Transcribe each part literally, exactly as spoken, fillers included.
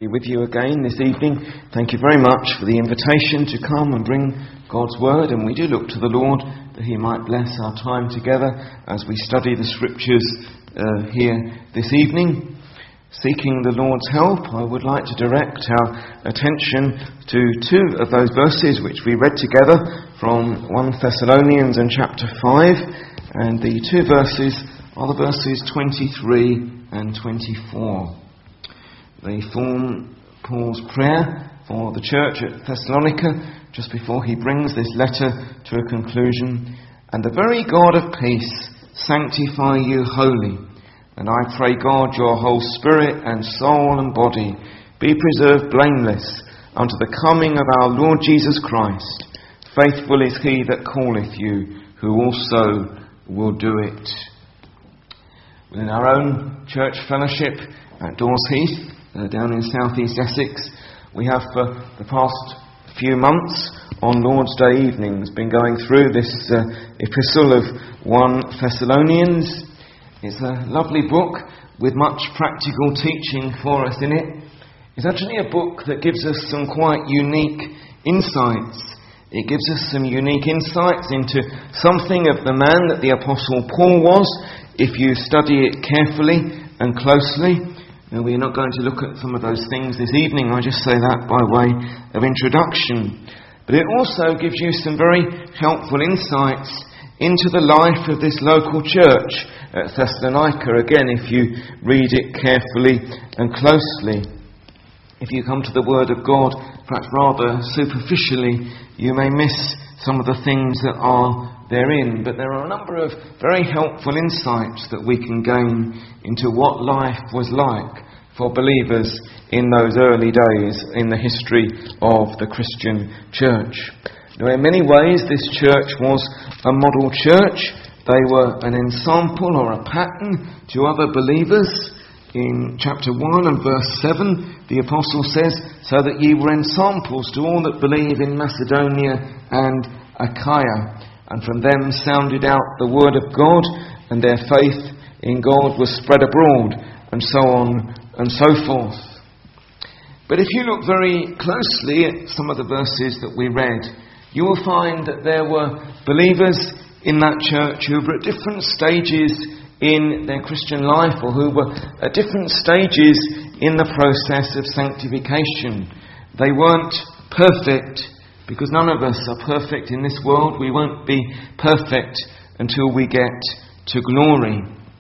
With you again this evening. Thank you very much for the invitation to come and bring God's word, and we do look to the Lord that he might bless our time together as we study the scriptures uh, here this evening. Seeking the Lord's help, I would like to direct our attention to two of those verses which we read together from First Thessalonians and chapter five, and the two verses are the verses twenty-three and twenty-four. They form Paul's prayer for the church at Thessalonica just before he brings this letter to a conclusion. And the very God of peace sanctify you wholly. And I pray God your whole spirit and soul and body be preserved blameless unto the coming of our Lord Jesus Christ. Faithful is he that calleth you, who also will do it. Within our own church fellowship at Dawes Heath, Uh, down in southeast Essex, we have for the past few months on Lord's Day evenings been going through this uh, epistle of First Thessalonians. It's a lovely book with much practical teaching for us in it. It's actually a book that gives us some quite unique insights. It gives us some unique insights into something of the man that the Apostle Paul was, if you study it carefully and closely. Now, we're not going to look at some of those things this evening. I just say that by way of introduction. But it also gives you some very helpful insights into the life of this local church at Thessalonica. Again, if you read it carefully and closely. If you come to the Word of God, perhaps rather superficially, you may miss some of the things that are therein. But there are a number of very helpful insights that we can gain into what life was like for believers in those early days in the history of the Christian church. Now, in many ways, this church was a model church. They were an ensample or a pattern to other believers. In chapter one and verse seven, the apostle says, so that ye were ensamples to all that believe in Macedonia and Achaia. And from them sounded out the word of God, and their faith in God was spread abroad, and so on and so forth. But if you look very closely at some of the verses that we read, you will find that there were believers in that church who were at different stages in their Christian life, or who were at different stages in the process of sanctification. They weren't perfect, because none of us are perfect in this world. We won't be perfect until we get to glory.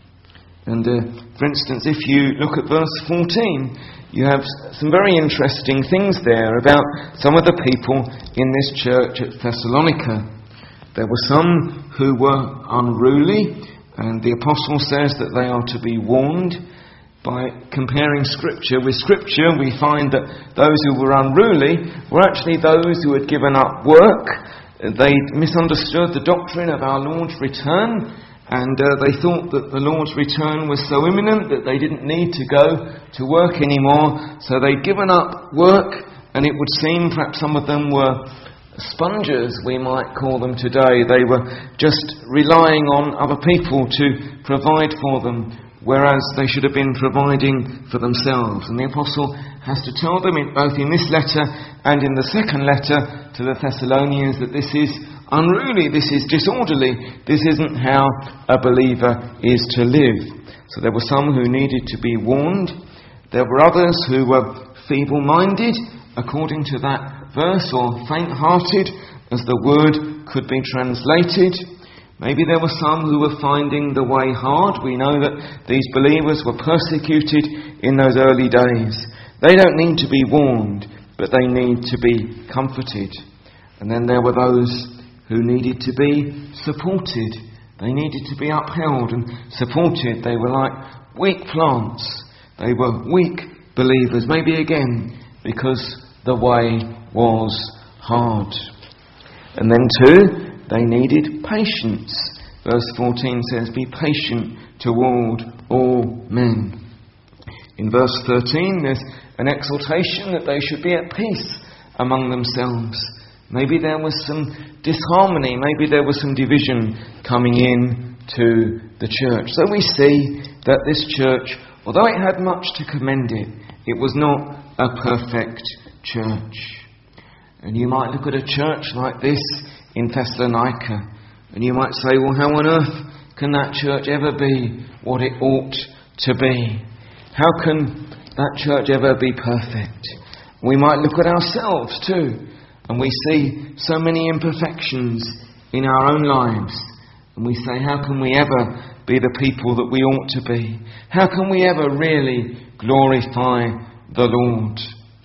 And uh, for instance, if you look at verse fourteen, you have some very interesting things there about some of the people in this church at Thessalonica. There were some who were unruly, and the apostle says that they are to be warned. By comparing Scripture with Scripture, we find that those who were unruly were actually those who had given up work. They misunderstood the doctrine of our Lord's return, and uh, they thought that the Lord's return was so imminent that they didn't need to go to work anymore. So they'd given up work, and it would seem perhaps some of them were sponges, we might call them today. They were just relying on other people to provide for them, whereas they should have been providing for themselves. And the apostle has to tell them, in, both in this letter and in the second letter to the Thessalonians, that this is unruly, this is disorderly, this isn't how a believer is to live. So there were some who needed to be warned. There were others who were feeble-minded, according to that verse, or faint-hearted, as the word could be translated. Maybe there were some who were finding the way hard. We know that these believers were persecuted in those early days. They don't need to be warned, but they need to be comforted. And then there were those who needed to be supported. They needed to be upheld and supported. They were like weak plants. They were weak believers, maybe again, because the way was hard. And then too, they needed patience. Verse fourteen says, be patient toward all men. In verse thirteen, there's an exhortation that they should be at peace among themselves. Maybe there was some disharmony, maybe there was some division coming in to the church. So we see that this church, although it had much to commend it, It was not a perfect church. And you might look at a church like this in Thessalonica, and you might say, well, how on earth can that church ever be what it ought to be? How can that church ever be perfect? We might look at ourselves too, and we see so many imperfections in our own lives, and we say, how can we ever be the people that we ought to be? How can we ever really glorify the Lord?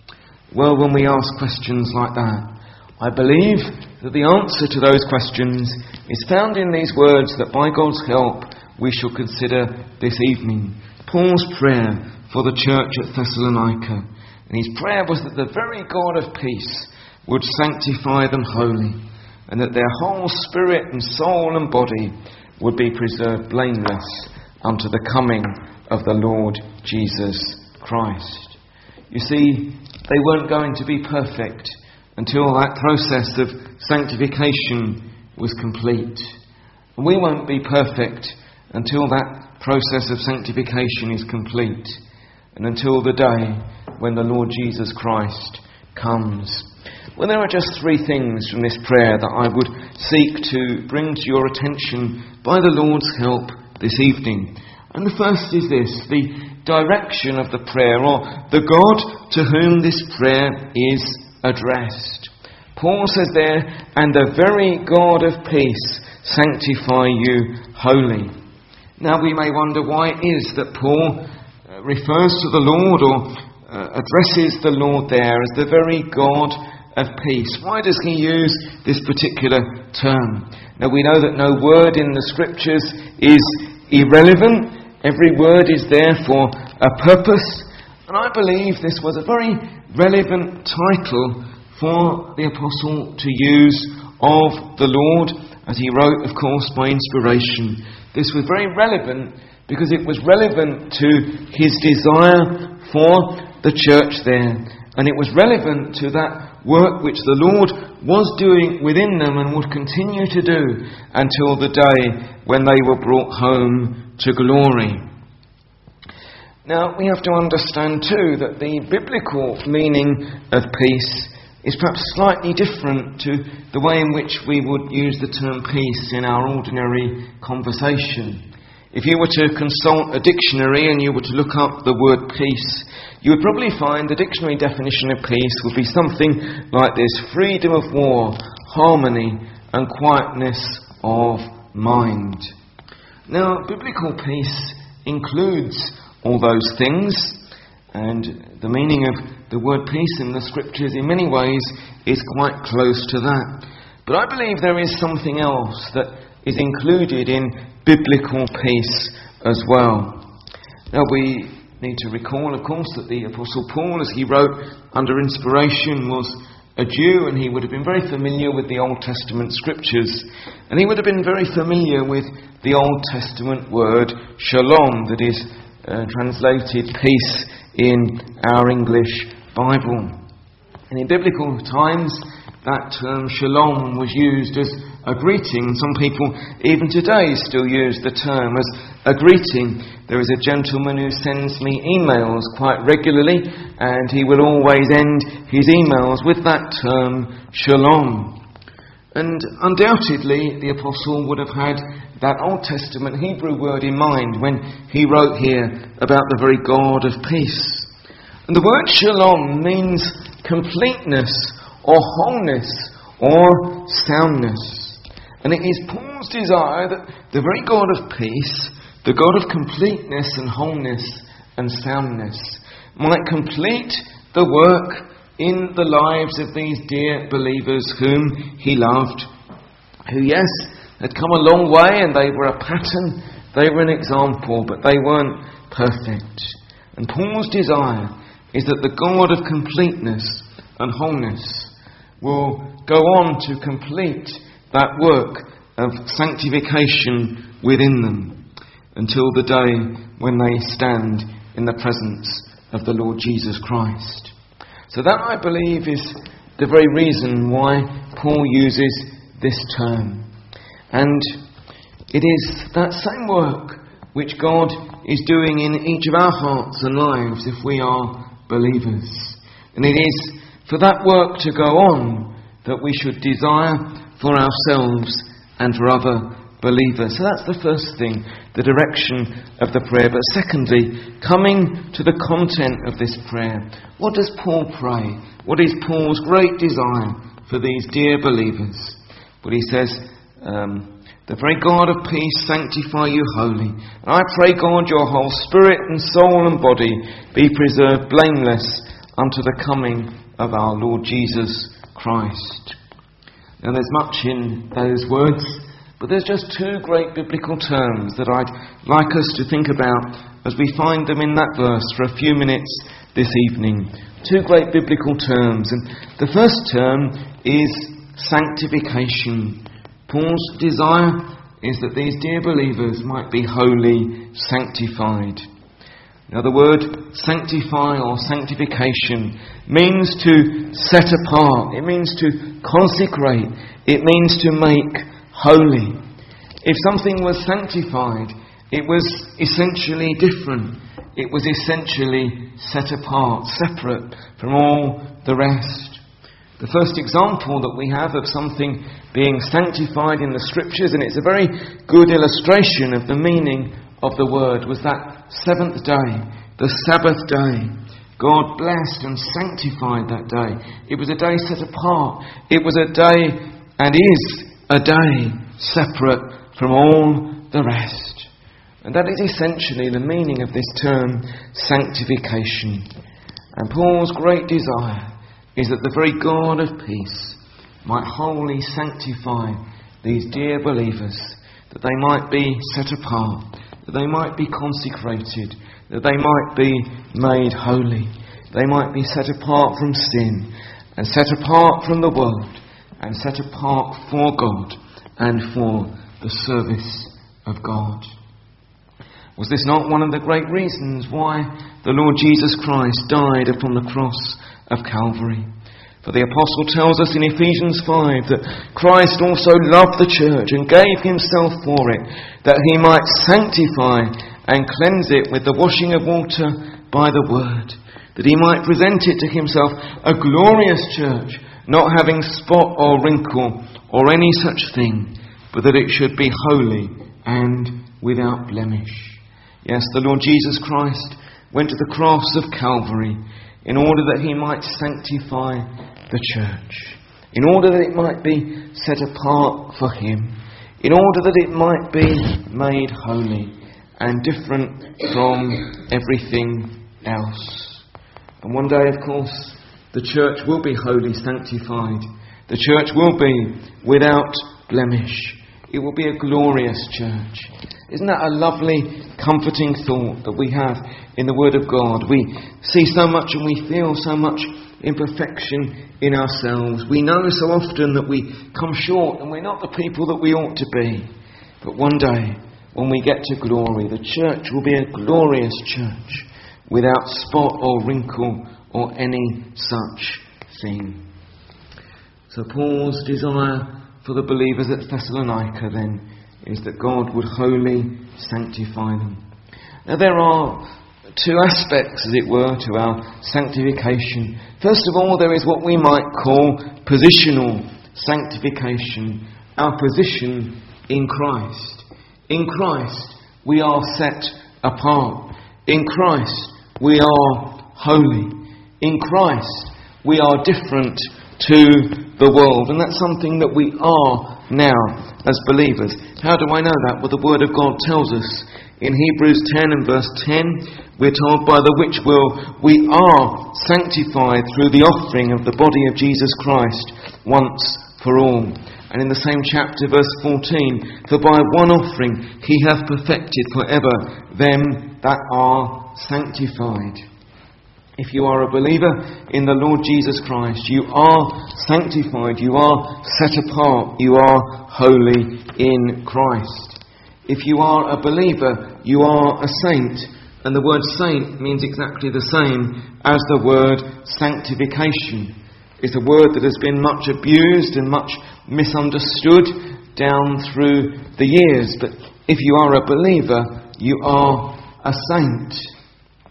Well, when we ask questions like that, I believe that the answer to those questions is found in these words that by God's help we shall consider this evening. Paul's prayer for the church at Thessalonica. And his prayer was that the very God of peace would sanctify them wholly, and that their whole spirit and soul and body would be preserved blameless unto the coming of the Lord Jesus Christ. You see, they weren't going to be perfect until that process of sanctification was complete. And we won't be perfect until that process of sanctification is complete, and until the day when the Lord Jesus Christ comes. Well, there are just three things from this prayer that I would seek to bring to your attention by the Lord's help this evening. And the first is this, the direction of the prayer, or the God to whom this prayer is addressed. Paul says there, and the very God of peace sanctify you wholly. Now we may wonder why it is that Paul uh, refers to the Lord, or uh, addresses the Lord there as the very God of peace. Why does he use this particular term? Now we know that no word in the Scriptures is irrelevant. Every word is there for a purpose. And I believe this was a very relevant title for the apostle to use of the Lord, as he wrote, of course, by inspiration. This was very relevant because it was relevant to his desire for the church there. And it was relevant to that work which the Lord was doing within them and would continue to do until the day when they were brought home to glory. Now, we have to understand too that the biblical meaning of peace is perhaps slightly different to the way in which we would use the term peace in our ordinary conversation. If you were to consult a dictionary and you were to look up the word peace, you would probably find the dictionary definition of peace would be something like this: freedom of war, harmony and quietness of mind. Now, biblical peace includes all those things, and the meaning of the word peace in the Scriptures in many ways is quite close to that. But I believe there is something else that is included in biblical peace as well. Now we need to recall, of course, that the Apostle Paul, as he wrote under inspiration, was a Jew, and he would have been very familiar with the Old Testament Scriptures, and he would have been very familiar with the Old Testament word shalom, that is uh, translated peace in our English Bible. And in biblical times, that term shalom was used as a greeting. Some people, even today, still use the term as a greeting. There is a gentleman who sends me emails quite regularly, and he will always end his emails with that term shalom. And undoubtedly, the apostle would have had that Old Testament Hebrew word in mind when he wrote here about the very God of peace. And the word shalom means completeness, or wholeness, or soundness. And it is Paul's desire that the very God of peace, the God of completeness and wholeness and soundness, might complete the work in the lives of these dear believers whom he loved, who, yes, had come a long way and they were a pattern, they were an example, but they weren't perfect. And Paul's desire is that the God of completeness and wholeness will go on to complete that work of sanctification within them until the day when they stand in the presence of the Lord Jesus Christ. So that, I believe, is the very reason why Paul uses this term. And it is that same work which God is doing in each of our hearts and lives if we are believers. And it is for that work to go on that we should desire for ourselves and for other believers. So that's the first thing, the direction of the prayer. But secondly, coming to the content of this prayer, what does Paul pray? What is Paul's great desire for these dear believers? Well, he says, um, the very God of peace sanctify you wholly. And I pray, God, your whole spirit and soul and body be preserved blameless unto the coming of our Lord Jesus Christ. Now there's much in those words, but there's just two great biblical terms that I'd like us to think about as we find them in that verse for a few minutes this evening. Two great biblical terms. And the first term is sanctification. Paul's desire is that these dear believers might be wholly sanctified. Now the word sanctify or sanctification means to set apart. It means to consecrate. It means to make holy. If something was sanctified, it was essentially different. It was essentially set apart, separate from all the rest. The first example that we have of something being sanctified in the Scriptures, and it's a very good illustration of the meaning of the word, was that seventh day, the Sabbath day. God blessed and sanctified that day. It was a day set apart. It was a day, and is a day, separate from all the rest. And that is essentially the meaning of this term, sanctification. And Paul's great desire is that the very God of peace might wholly sanctify these dear believers, that they might be set apart, that they might be consecrated, that they might be made holy, they might be set apart from sin, and set apart from the world, and set apart for God and for the service of God. Was this not one of the great reasons why the Lord Jesus Christ died upon the cross of Calvary? For the apostle tells us in Ephesians five that Christ also loved the church and gave himself for it, that he might sanctify and cleanse it with the washing of water by the word, that he might present it to himself a glorious church, not having spot or wrinkle or any such thing, but that it should be holy and without blemish. Yes, the Lord Jesus Christ went to the cross of Calvary in order that he might sanctify the church, in order that it might be set apart for him, in order that it might be made holy and different from everything else. And one day, of course, the church will be wholly sanctified. The church will be without blemish. It will be a glorious church. Isn't that a lovely, comforting thought that we have in the Word of God? We see so much and we feel so much imperfection in ourselves. We know so often that we come short and we're not the people that we ought to be. But one day, when we get to glory, the church will be a glorious church without spot or wrinkle or any such thing. So Paul's desire for the believers at Thessalonica then is that God would wholly sanctify them. Now there are two aspects, as it were, to our sanctification. First of all, there is what we might call positional sanctification, our position in Christ. In Christ we are set apart. In Christ we are holy. In Christ we are different to the world, and that's something that we are now as believers. How do I know that? Well, the Word of God tells us in Hebrews ten and verse ten, we're told, by the which will we are sanctified through the offering of the body of Jesus Christ once for all. And in the same chapter, verse fourteen, for by one offering he hath perfected for ever them that are sanctified. If you are a believer in the Lord Jesus Christ, you are sanctified, you are set apart, you are holy in Christ. If you are a believer, you are a saint, and the word saint means exactly the same as the word sanctification. It's a word that has been much abused and much misunderstood down through the years, but if you are a believer, you are a saint.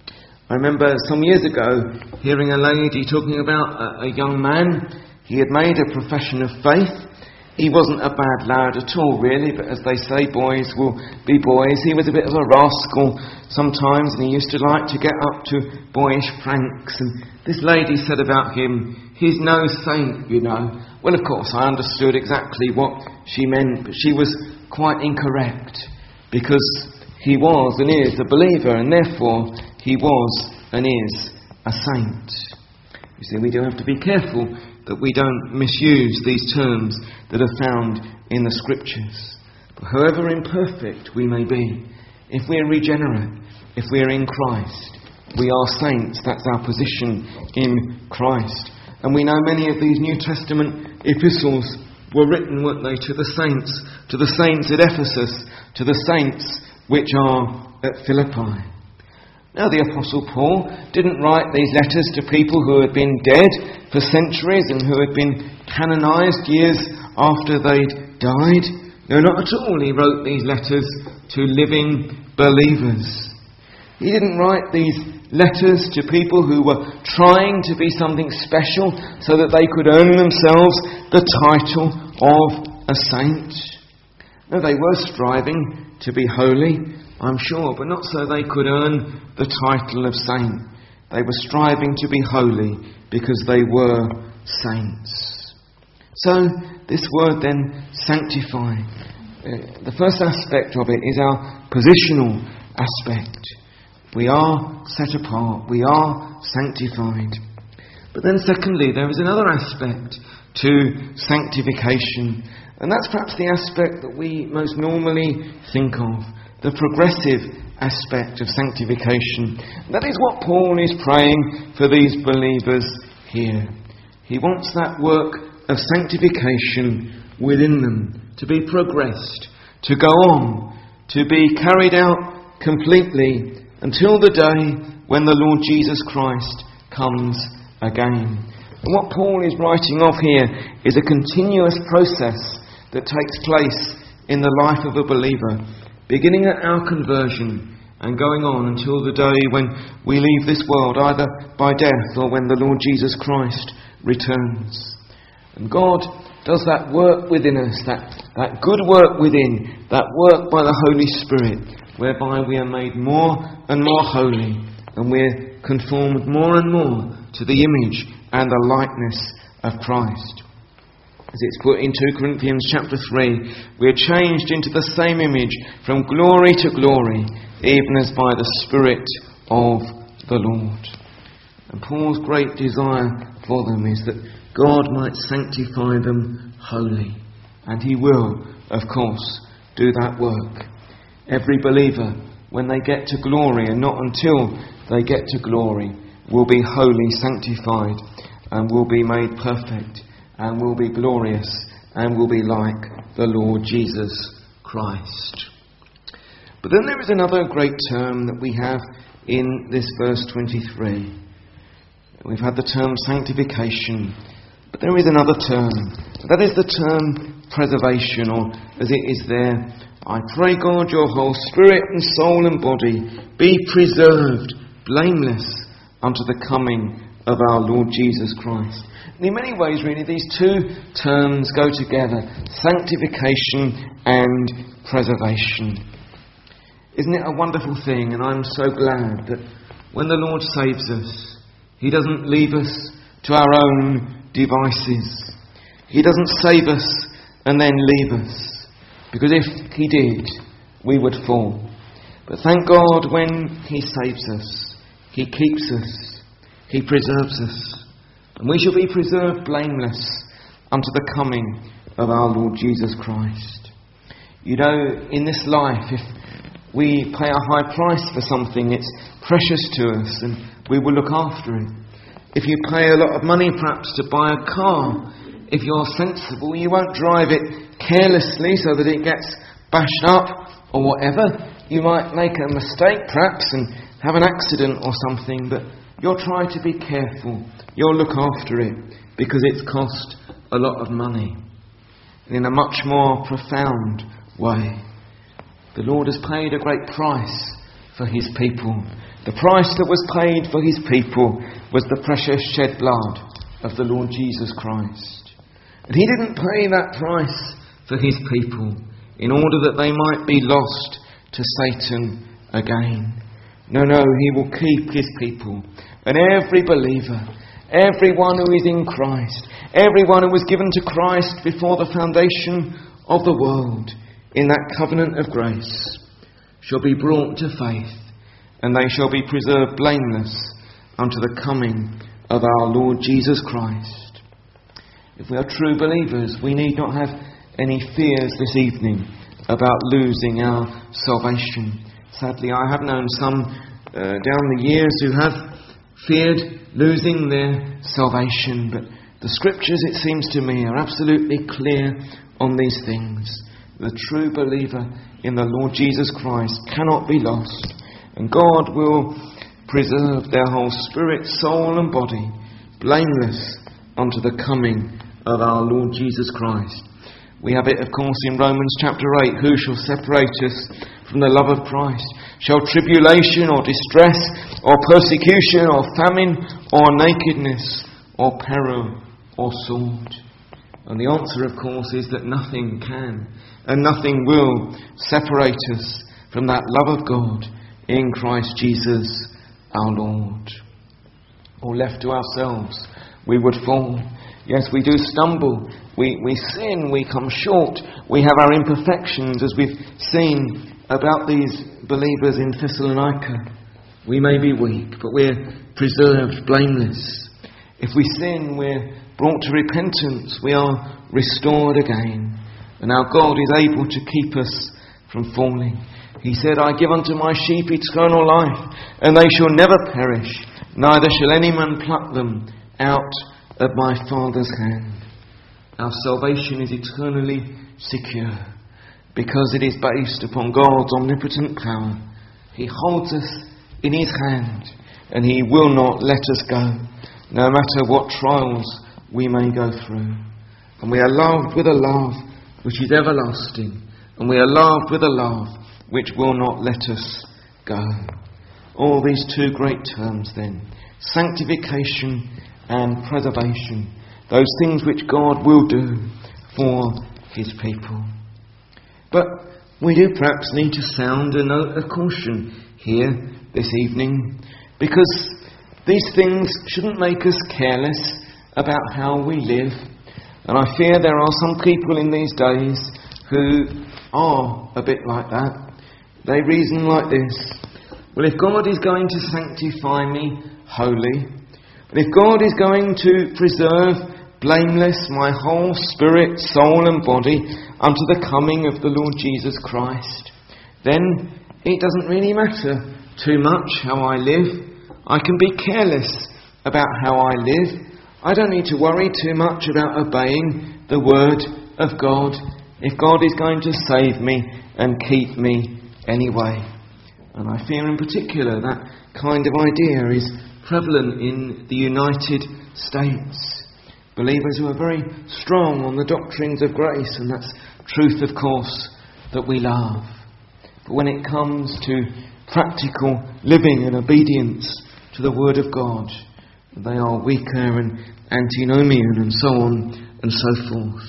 I remember some years ago hearing a lady talking about a, a young man. He had made a profession of faith. He wasn't a bad lad at all, really, but as they say, boys will be boys. He was a bit of a rascal sometimes, and he used to like to get up to boyish pranks. And this lady said about him, he's no saint, you know. Well, of course, I understood exactly what she meant, but she was quite incorrect, because he was and is a believer, and therefore he was and is a saint. You see, we do have to be careful that we don't misuse these terms that are found in the Scriptures. But however imperfect we may be, if we're regenerate, if we're in Christ, we are saints. That's our position in Christ. And we know many of these New Testament epistles were written, weren't they, to the saints, to the saints at Ephesus, to the saints which are at Philippi. Now, the Apostle Paul didn't write these letters to people who had been dead for centuries and who had been canonised years after they'd died. No, not at all. He wrote these letters to living believers. He didn't write these letters to people who were trying to be something special so that they could earn themselves the title of a saint. No, they were striving to be holy, I'm sure, but not so they could earn the title of saint. They were striving to be holy because they were saints. So, this word then, sanctify. Uh, the first aspect of it is our positional aspect. We are set apart. We are sanctified. But then secondly, there is another aspect to sanctification. And that's perhaps the aspect that we most normally think of. The progressive aspect of sanctification. That is what Paul is praying for these believers here. He wants that work of sanctification within them to be progressed, to go on, to be carried out completely until the day when the Lord Jesus Christ comes again. And what Paul is writing of here is a continuous process that takes place in the life of a believer, beginning at our conversion and going on until the day when we leave this world, either by death or when the Lord Jesus Christ returns. And God does that work within us, that, that good work within, that work by the Holy Spirit, whereby we are made more and more holy, and we're conformed more and more to the image and the likeness of Christ. As it's put in two Corinthians chapter three, we are changed into the same image from glory to glory, even as by the Spirit of the Lord. And Paul's great desire for them is that God might sanctify them wholly. And he will, of course, do that work. Every believer, when they get to glory, and not until they get to glory, will be wholly sanctified and will be made perfect and will be glorious and will be like the Lord Jesus Christ. But then there is another great term that we have in this verse twenty-three. We've had the term sanctification, but there is another term. That is the term preservation, or as it is there, I pray God your whole spirit and soul and body be preserved blameless unto the coming of our Lord Jesus Christ. And in many ways, really, these two terms go together, sanctification and preservation. Isn't it a wonderful thing? And I'm so glad that when the Lord saves us, he doesn't leave us to our own devices. He doesn't save us and then leave us, because if he did, we would fall. But thank God, when he saves us, he keeps us, he preserves us, and we shall be preserved blameless unto the coming of our Lord Jesus Christ. You know, in this life, if we pay a high price for something, it's precious to us and we will look after it. If you pay a lot of money perhaps to buy a car, if you're sensible, you won't drive it carelessly so that it gets bashed up or whatever. You might make a mistake perhaps and have an accident or something, but you'll try to be careful. You'll look after it because it's cost a lot of money. And in a much more profound way, the Lord has paid a great price for his people. The price that was paid for his people was the precious shed blood of the Lord Jesus Christ. And he didn't pay that price for his people in order that they might be lost to Satan again. No, no, he will keep his people. And every believer, everyone who is in Christ, everyone who was given to Christ before the foundation of the world in that covenant of grace shall be brought to faith, and they shall be preserved blameless unto the coming of our Lord Jesus Christ. If we are true believers, we need not have any fears this evening about losing our salvation. Sadly, I have known some uh, down the years who have feared losing their salvation, but the Scriptures, it seems to me, are absolutely clear on these things. The true believer in the Lord Jesus Christ cannot be lost, and God will preserve their whole spirit, soul and body blameless unto the coming of our Lord Jesus Christ. We have it, of course, in Romans chapter eight. Who shall separate us from the love of Christ? Shall tribulation or distress or persecution or famine or nakedness or peril or sword? And the answer, of course, is that nothing can and nothing will separate us from that love of God in Christ Jesus our Lord. Or left to ourselves, we would fall. Yes, we do stumble, we, we sin, we come short, we have our imperfections, as we've seen about these believers in Thessalonica. We may be weak, but we're preserved blameless. If we sin, we're brought to repentance, we are restored again. And our God is able to keep us from falling. He said, I give unto my sheep eternal life, and they shall never perish, neither shall any man pluck them out of my Father's hand. Our salvation is eternally secure because it is based upon God's omnipotent power. He holds us in his hand, and he will not let us go, no matter what trials we may go through. And we are loved with a love which is everlasting, and we are loved with a love which will not let us go. All these two great terms then, sanctification and preservation, those things which God will do for his people. But we do perhaps need to sound a note of caution here this evening, because these things shouldn't make us careless about how we live. And I fear there are some people in these days who are a bit like that. They reason like this: well, if God is going to sanctify me wholly, but if God is going to preserve blameless my whole spirit, soul and body unto the coming of the Lord Jesus Christ, then it doesn't really matter too much how I live. I can be careless about how I live. I don't need to worry too much about obeying the word of God if God is going to save me and keep me anyway. And I fear in particular that kind of idea is prevalent in the United States. Believers who are very strong on the doctrines of grace, and that's truth, of course, that we love. But when it comes to practical living and obedience to the Word of God, they are weaker and antinomian and so on and so forth.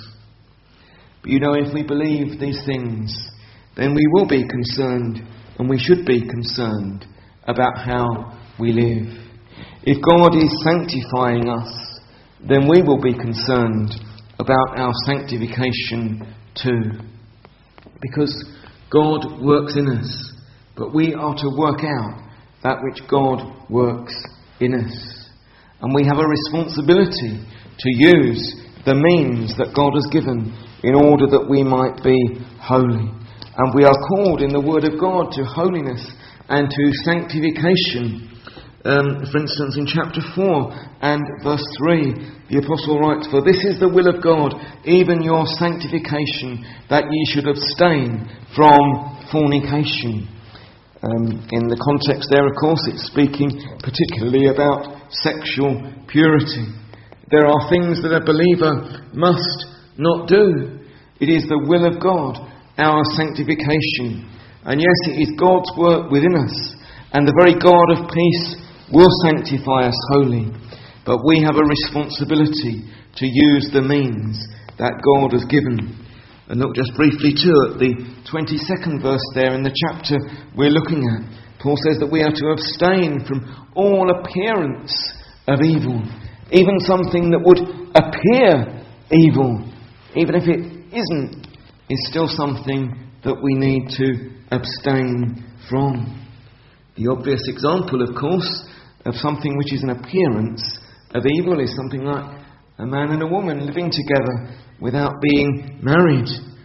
But you know, if we believe these things, then we will be concerned, and we should be concerned about how we live. If God is sanctifying us, then we will be concerned about our sanctification too. Because God works in us, but we are to work out that which God works in us. And we have a responsibility to use the means that God has given in order that we might be holy. And we are called in the Word of God to holiness and to sanctification. Um, for instance, in chapter four and verse three, the Apostle writes, For this is the will of God, even your sanctification, that ye should abstain from fornication. Um, in the context there, of course, it's speaking particularly about sexual purity. There are things that a believer must not do. It is the will of God, our sanctification. And yes, it is God's work within us. And the very God of peace will sanctify us wholly. But we have a responsibility to use the means that God has given. And look just briefly too at the twenty-second verse there in the chapter we're looking at. Paul says that we are to abstain from all appearance of evil. Even something that would appear evil, even if it isn't, is still something that we need to abstain from. The obvious example, of course, of something which is an appearance of evil is something like a man and a woman living together without being married.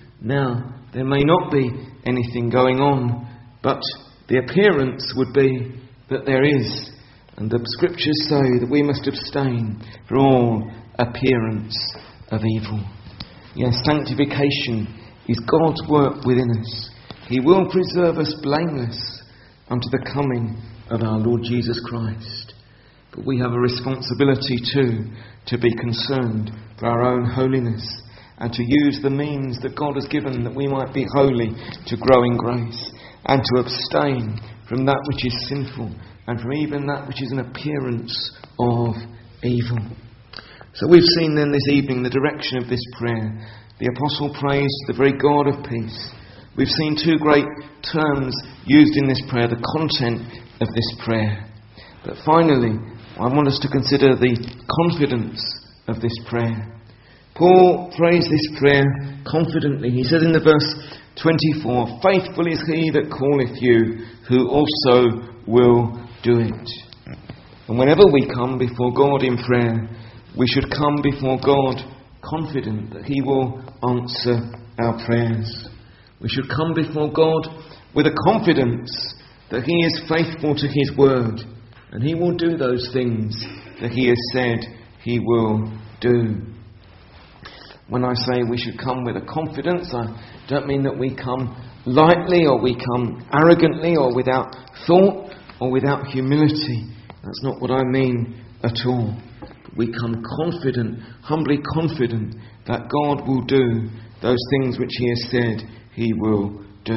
Now, there may not be anything going on, but the appearance would be that there is. And the scriptures say that we must abstain from all appearance of evil. Yes, sanctification is God's work within us. He will preserve us blameless unto the coming of our Lord Jesus Christ. But we have a responsibility too to be concerned for our own holiness and to use the means that God has given that we might be holy to grow in grace, and to abstain from that which is sinful and from even that which is an appearance of evil. So we've seen then this evening the direction of this prayer. The apostle prays to the very God of peace. We've seen two great terms used in this prayer, the content of this prayer. But finally, I want us to consider the confidence of this prayer. Paul prays this prayer confidently. He says in the verse twenty-four, "Faithful is he that calleth you, who also will do it." And whenever we come before God in prayer, we should come before God confident that he will answer our prayers. We should come before God with a confidence that he is faithful to his word, and he will do those things that he has said he will do. When I say we should come with a confidence, I don't mean that we come lightly or we come arrogantly or without thought or without humility. That's not what I mean at all. But we come confident, humbly confident that God will do those things which he has said he will do.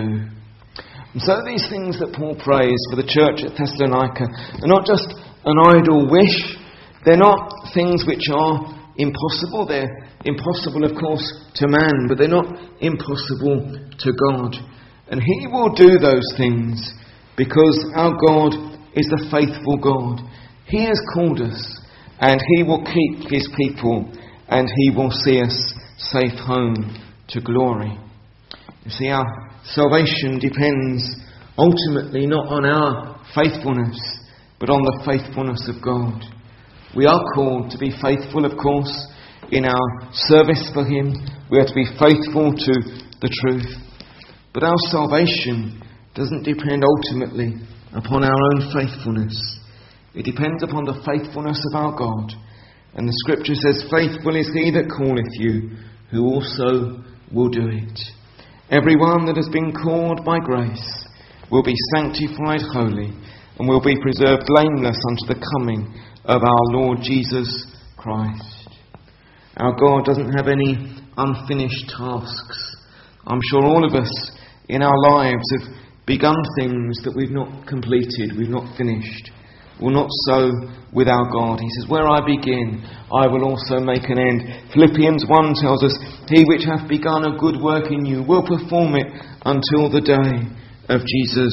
And so these things that Paul prays for the church at Thessalonica are not just an idle wish. They're not things which are impossible. They're impossible, of course, to man, but they're not impossible to God. And he will do those things because our God is a faithful God. He has called us, and he will keep his people, and he will see us safe home to glory. You see, our salvation depends ultimately not on our faithfulness, but on the faithfulness of God. We are called to be faithful, of course, in our service for him. We are to be faithful to the truth. But our salvation doesn't depend ultimately upon our own faithfulness. It depends upon the faithfulness of our God. And the scripture says, "Faithful is he that calleth you, who also will do it." Everyone that has been called by grace will be sanctified holy and will be preserved blameless unto the coming of our Lord Jesus Christ. Our God doesn't have any unfinished tasks. I'm sure all of us in our lives have begun things that we've not completed, we've not finished. Well, not so with our God. He says, "Where I begin, I will also make an end." Philippians one tells us, "He which hath begun a good work in you will perform it until the day of Jesus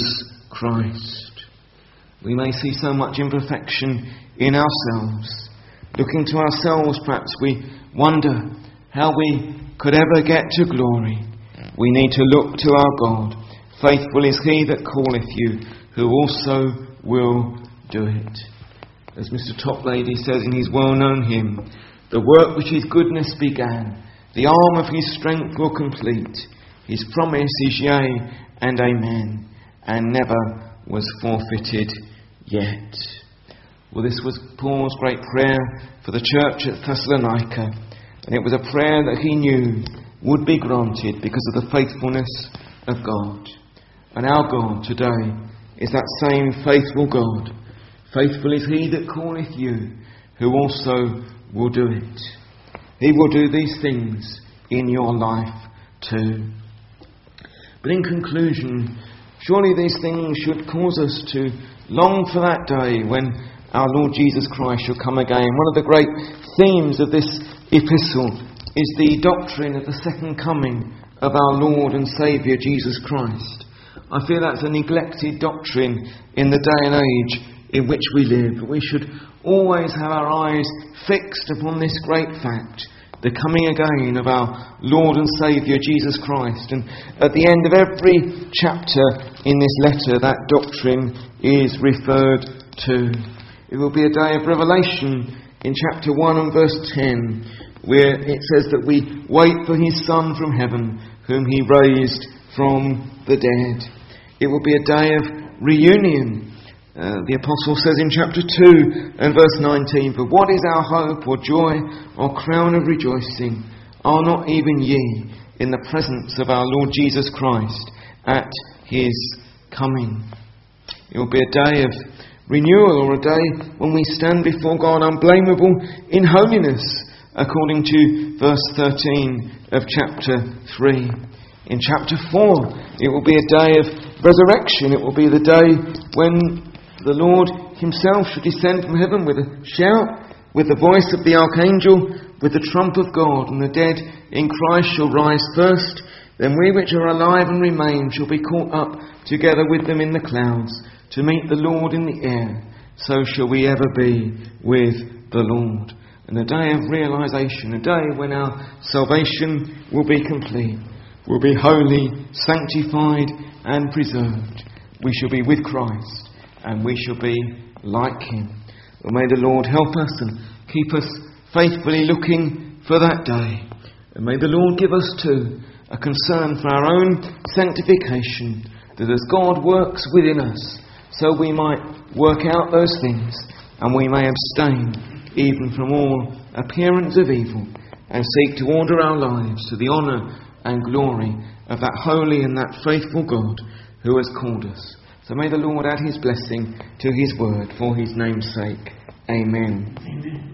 Christ." We may see so much imperfection in ourselves. Looking to ourselves, perhaps we wonder how we could ever get to glory. We need to look to our God. "Faithful is he that calleth you, who also will do it." As Mister Toplady says in his well-known hymn, "The work which his goodness began, the arm of his strength will complete. His promise is yea and amen, and never was forfeited yet." Well, this was Paul's great prayer for the church at Thessalonica, and it was a prayer that he knew would be granted because of the faithfulness of God. And our God today is that same faithful God. "Faithful is he that calleth you, who also will do it." He will do these things in your life too. But in conclusion, surely these things should cause us to long for that day when our Lord Jesus Christ shall come again. One of the great themes of this epistle is the doctrine of the second coming of our Lord and Saviour Jesus Christ. I feel that's a neglected doctrine in the day and age in which we live. We should always have our eyes fixed upon this great fact, the coming again of our Lord and Saviour Jesus Christ. And at the end of every chapter in this letter, that doctrine is referred to. It will be a day of revelation in chapter one and verse ten, where it says that we wait for his Son from heaven, whom he raised from the dead. It will be a day of reunion. Uh, the apostle says in chapter two and verse nineteen, "For what is our hope or joy or crown of rejoicing? Are not even ye in the presence of our Lord Jesus Christ at his coming?" It will be a day of renewal, or a day when we stand before God unblameable in holiness, according to verse thirteen of chapter three. In chapter four, it will be a day of resurrection. It will be the day when the Lord himself shall descend from heaven with a shout, with the voice of the archangel, with the trump of God, and the dead in Christ shall rise first. Then we which are alive and remain shall be caught up together with them in the clouds, to meet the Lord in the air. So shall we ever be with the Lord. And a day of realisation, a day when our salvation will be complete, will be holy, sanctified and preserved. We shall be with Christ, and we shall be like him. Well, may the Lord help us and keep us faithfully looking for that day. And may the Lord give us too a concern for our own sanctification, that as God works within us, so we might work out those things, and we may abstain even from all appearance of evil, and seek to order our lives to the honour and glory of that holy and that faithful God who has called us. So may the Lord add his blessing to his word for his name's sake. Amen. Amen.